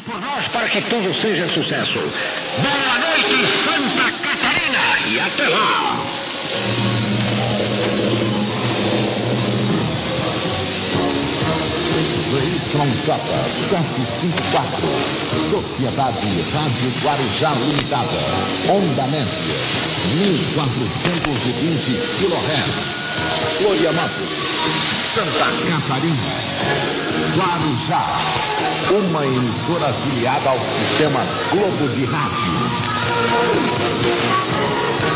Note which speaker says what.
Speaker 1: por nós para que tudo seja sucesso. Boa noite, Santa Catarina, e até lá.
Speaker 2: ZYJ754, Sociedade Rádio Guarujá Limitada, onda média, 1420 kHz, Florianópolis, Santa Catarina, Guarujá, uma emissora afiliada ao Sistema Globo de Rádio.